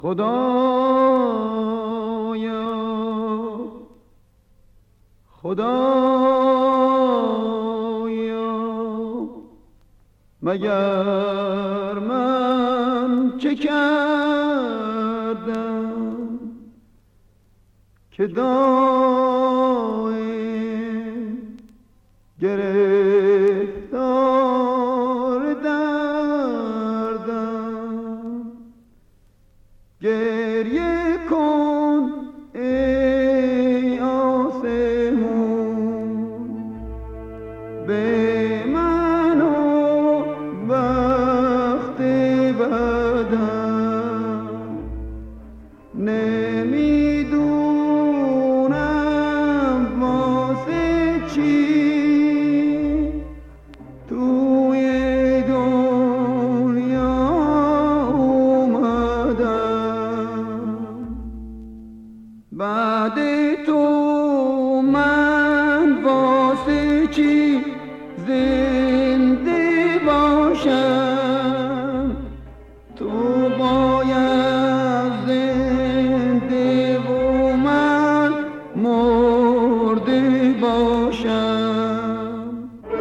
خدایا مگر من چه کردم که دائم گرفتار دردم. گریه کن ای آسمون به من و وقت بدم. نمیدونم واسه چی توی دنیا اومدم. بعد تو من واسه چی زنده باشم؟ تو باید زنده و من مرده باشم.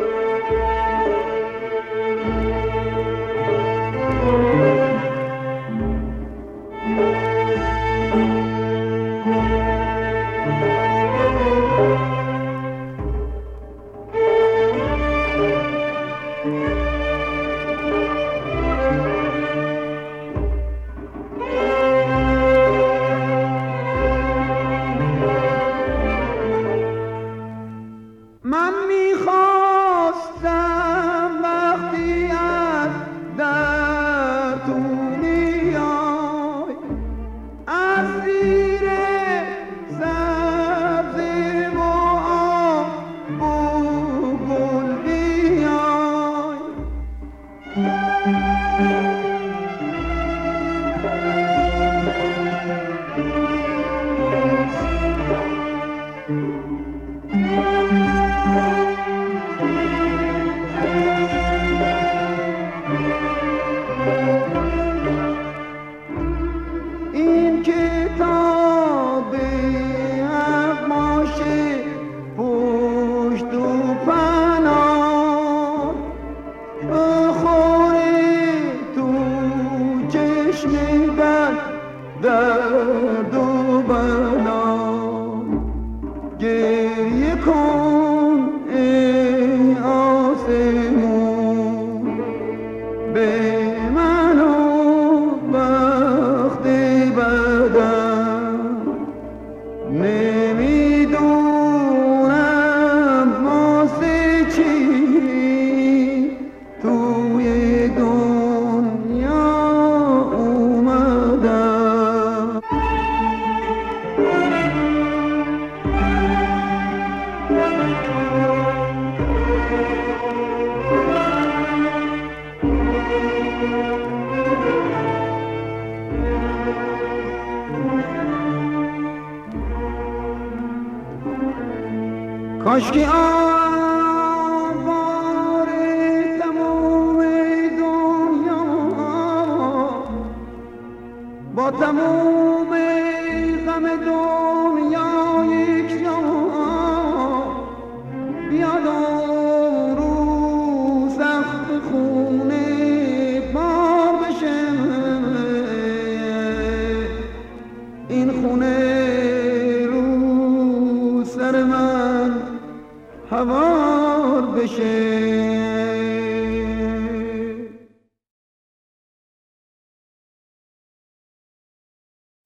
من میخواستم وقتی از در تو میای از زیر سبزه و آب و گل بیای. این کتاب حقماشه پشت و پناه بخوره تو چشم بد درد و بلا. گریه کن ای آسمون به من و وقت بدم. نمیدونم واسه چی توی دنیا اومدم. کاشکی آوار تموم دنیا با تموم غم دنیا یک جا بیاد رو سخت خونه بار بشه. این خونه رو سر من هوار بشه.